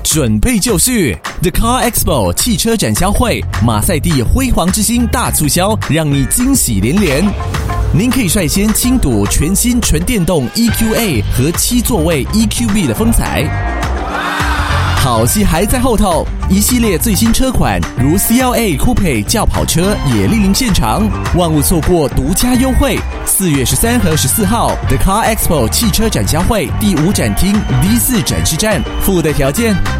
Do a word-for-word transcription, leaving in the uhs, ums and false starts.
准备就绪 The Car Expo 汽车展销会，马赛地辉煌之星大促销，让你惊喜连连。您可以率先亲睹全新纯电动 E Q A 和七座位 E Q B 的风采。好戏还在后头，一系列最新车款如 C L A Coupe 轿跑车也莅临现场，万勿错过独家优惠。四月十三和十四号 The Car Expo 汽车展销会第五展厅 D 四展示站，附带条件